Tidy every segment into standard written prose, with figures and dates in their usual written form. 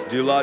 Дела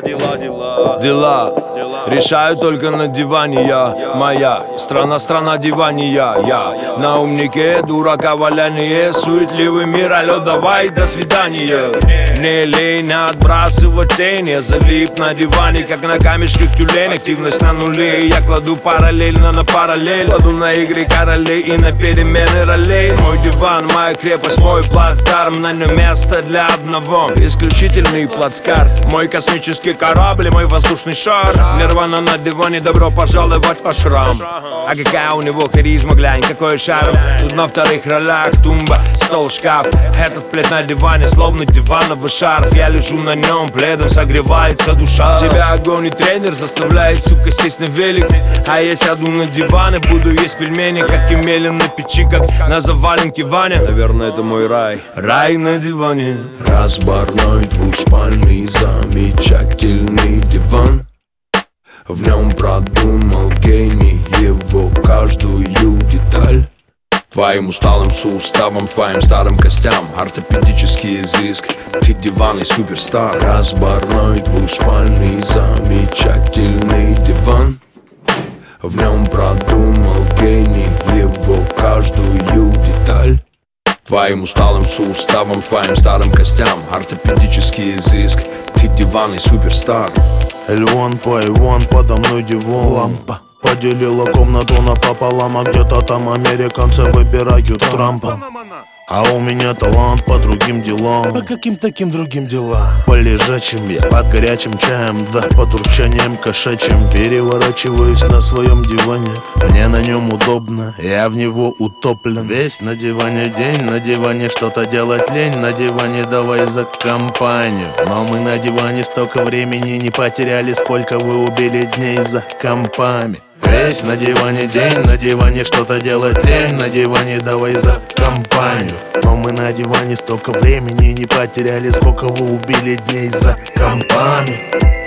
решаю только на диване я. Моя страна дивания. Я на умнике, дурака валяние. Суетливый мир, алло, давай, до свидания. Мне лень отбрасывать тень. Я залип на диване, как на камешках тюлень. Активность на нуле, я кладу параллельно на параллель. Кладу на игры королей и на перемены ролей. Мой диван, моя крепость, мой плацдарм. На нем место для одного, исключительный плацкарт. Мой космический корабль, мой воздушный шар. Нирвана на диване, добро пожаловать по шрам. А какая у него харизма, глянь, какой шарм. Тут на вторых ролях тумба, стол, шкаф. Этот плед на диване, словно дивановый шарф. Я лежу на нем, пледом согревается душа. Тебя огонь и тренер заставляет, сука, сесть на велик. А я сяду на диван и буду есть пельмени, как Емеля на печи, как на заваленке Ваня. Наверное, это мой рай. Рай на диване. Разборной двуспальный замечательный диван. В нем продумал гений его каждую деталь. Твоим усталым суставам, твоим старым костям ортопедический изыск. Ты диванный суперстар. Разборной двуспальный замечательный диван. В нем продумал гений его каждую деталь. Твоим усталым суставам, твоим старым костям ортопедический изыск. Ты диванный суперстар. Эльвон по Ивон, подо мной диван. Лампа поделила комнату напополам, а где-то там американцы выбирают Трампа. А у меня талант по другим делам. По каким таким другим делам? По лежачим я, под горячим чаем, да под урчанием кошачьим переворачиваюсь на своем диване. Мне на нем удобно, я в него утоплен. Весь на диване день, на диване что-то делать лень. На диване давай за компанию. Но мы на диване столько времени не потеряли, сколько вы убили дней за компами. Весь на диване день, на диване что-то делать лень. На диване давай за компанию. Но мы на диване столько времени не потеряли, сколько вы убили дней за компанию.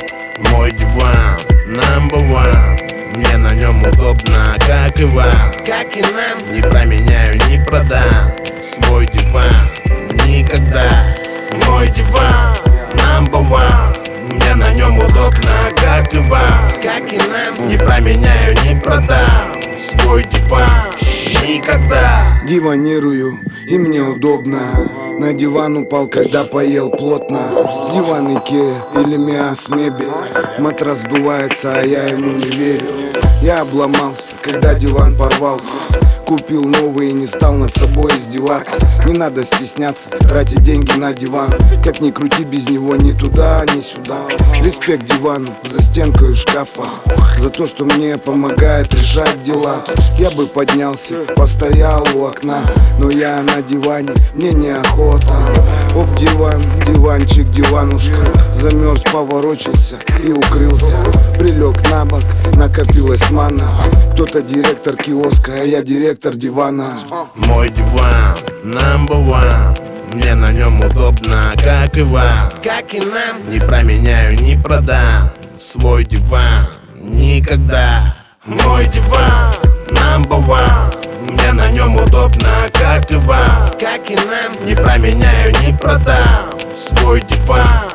Мой диван, number one. Мне на нем удобно, как и вам. Как и нам. Не променяю, не продам свой диван никогда. Мой диван, number one. Мне на нем удобно, как и вам. Как и нам. Не променяю, не продам свой диван никогда. Диванирую, и мне удобно. На диван упал, когда поел плотно. Диван Икея или Миас мебель. Матрас сдувается, а я ему не верю. Я обломался, когда диван порвался. Купил новый и не стал над собой издеваться. Не надо стесняться, тратить деньги на диван. Как ни крути, без него ни туда, ни сюда. Респект дивану за стенкой шкафа, за то, что мне помогает решать дела. Я бы поднялся, постоял у окна, но я на диване, мне неохота. Оп, диван, диванчик, диванушка. Замерз, поворочился и укрылся. Прилег на бок, накопилась манна. Кто-то директор киоска, а я директор дивана. Мой диван, number one. Мне на нем удобно, как и вам. Как и нам. Не променяю, не продам свой диван никогда. Мой диван, number one. Мне на нем удобно, как и вам. Как и нам. Не променяю, не продам свой диван.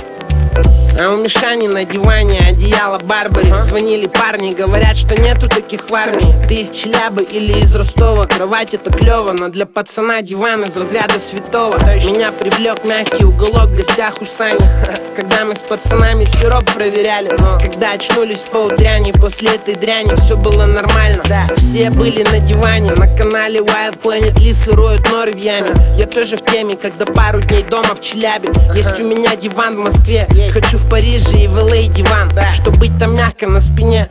А у Мишани на диване одеяло Барбари. Звонили парни, говорят, что нету таких в армии. Ты из Челябы или из Ростова? Кровать это клево, но для пацана диван из разряда святого. Меня привлек мягкий уголок в гостях у Сани. Когда мы с пацанами сироп проверяли, но когда очнулись по утряне, после этой дряни все было нормально. Все были на диване, на канале Wild Planet лисы роют норы в яме. Я тоже в теме, когда пару дней дома в Челябе. Есть у меня диван в Москве, хочу в Париже и в LA диван, чтоб быть там мягко на спине.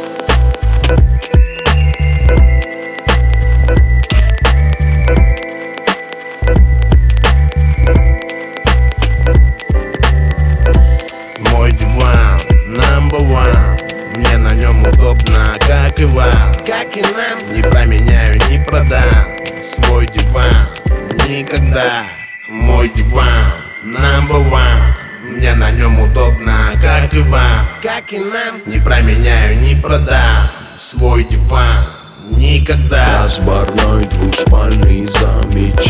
Мой диван, number one. Мне на нем удобно, как и вам. Как и нам. Не променяю, не продам свой диван никогда. Мой диван, number one. Мне на нем удобно, как и вам. Как и нам. Не променяю, не продам свой диван никогда. Разборной двуспальный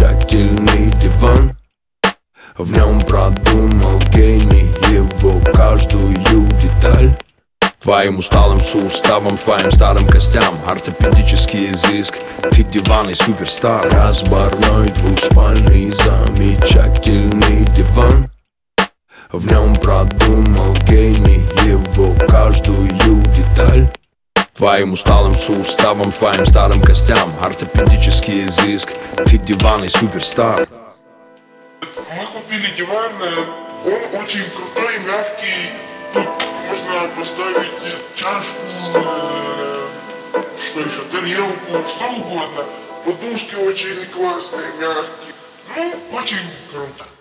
замечательный диван. В нем продумал гений его Твоим усталым суставам, твоим старым костям. Ортопедический изыск, ты диванный суперстар. Разборной двухспальный замечательный диван. В нем продумал гений его каждую деталь. Твоим усталым суставам, твоим старым костям. Ортопедический изыск, ты диванный суперстар. Мы купили диван, он очень крутой, мягкий. Тут можно поставить чашку, что еще, тарелку, что угодно. Подушки очень классные, мягкие. Ну, очень круто.